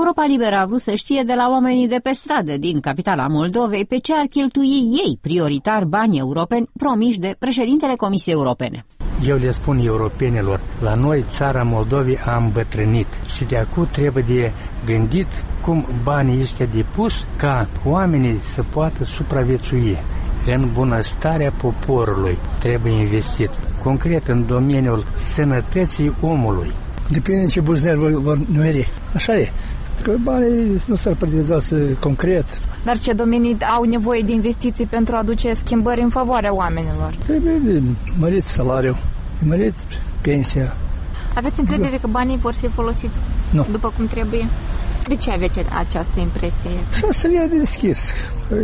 Europa Liberă a vrut să știe de la oamenii de pe stradă din capitala Moldovei pe ce ar cheltui ei prioritar banii europeni promiși de președintele Comisiei Europene. Eu le spun europenilor, la noi țara Moldovei a îmbătrânit și de acum trebuie de gândit cum banii este de pus ca oamenii să poată supraviețui. În bunăstarea poporului trebuie investit, concret în domeniul sănătății omului. Depinde ce buzunar vor numeri. Așa e. Că banii nu s-ar partinizați concret. Dar ce domenii au nevoie de investiții pentru a aduce schimbări în favoarea oamenilor? Trebuie mărit salariul, mărit pensia. Aveți încredere că banii vor fi folosiți după cum trebuie? De ce aveți această impresie? Și să fie deschis.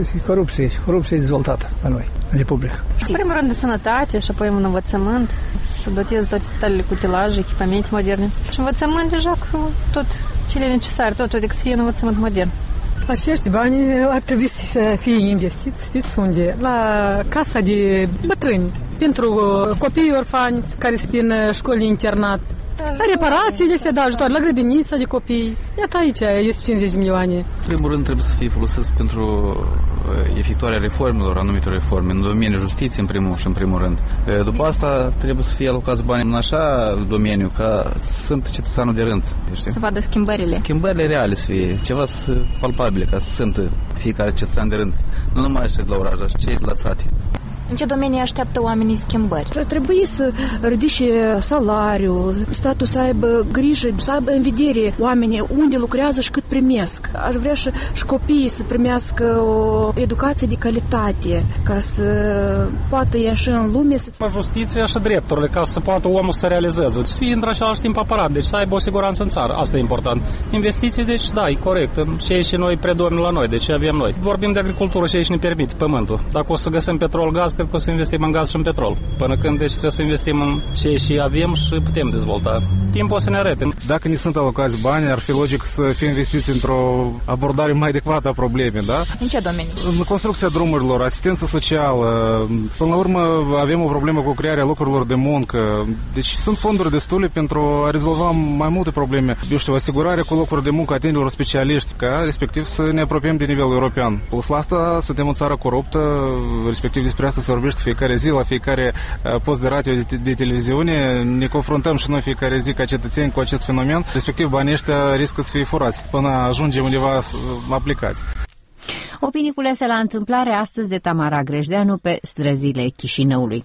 Corupția e dezvoltată la noi, în Republică. În primul rând de sănătate și apoi în învățământ, să doteze toate spitalele cu utilaje, echipamente moderne. Și învățământ deja cu tot cele necesare, totul de să fie un învățământ modern. Acești bani ar trebui să fie investiți, știți unde? La casa de bătrâni, pentru copiii orfani care se prin școli internat. La reparații se dă ajutor, la grădinița de copii. Iată aici este 50 de milioane. În primul rând trebuie să fie folosiți pentru efectuarea reformelor, anumite reforme, în domeniul justiției în primul rând. După asta trebuie să fie alocați bani în așa domeniu ca sunt cetățeanul de rând. Știi? Să vadă schimbările. Schimbările reale să fie, ceva palpabile, ca să simtă fiecare cetățean de rând. Nu numai cei de la oraș, dar și cei de la țate. În ce domenii așteaptă oamenii schimbări? Trebuie să ridice salariul, statul să aibă grijă, să aibă în vedere oamenii unde lucrează și cât primesc. Aș vrea și copiii să primească o educație de calitate, ca să poată ieși în lume. Justiția și drepturile, ca să poată omul să realizeze. Să fie într-același timp aparat, deci să aibă o siguranță în țară. Asta e important. Investiții, deci da, e corect. Ce și noi predomină la noi, de ce avem noi. Vorbim de agricultură și aici ne permite pământul. Dacă o să găsim petrol, gaz, cred că o să investim în gaz și în petrol. Până când, deci, trebuie să investim în ce și avem și putem dezvolta. Timpul o să ne arate. Dacă ne sunt alocați bani, ar fi logic să fie investiți într-o abordare mai adecvată a problemei, da? În ce domenii? În construcția drumurilor, asistență socială. Până la urmă, avem o problemă cu crearea locurilor de muncă. Deci sunt fonduri destule pentru a rezolva mai multe probleme. Eu știu, asigurarea cu locuri de muncă a tinerilor specialiști, ca respectiv să ne apropiem de nivelul european. Plus la asta, suntem o țară coruptă, respectiv despre asta se vorbește fiecare zi, la fiecare post de radio, de televiziune. Ne confruntăm și noi fiecare zi ca cetățeni cu acest fenomen. Respectiv, banii ăștia riscă să fie furați până ajunge undeva aplicați. Opinii culese la întâmplare astăzi de Tamara Grejdeanu pe străzile Chișinăului.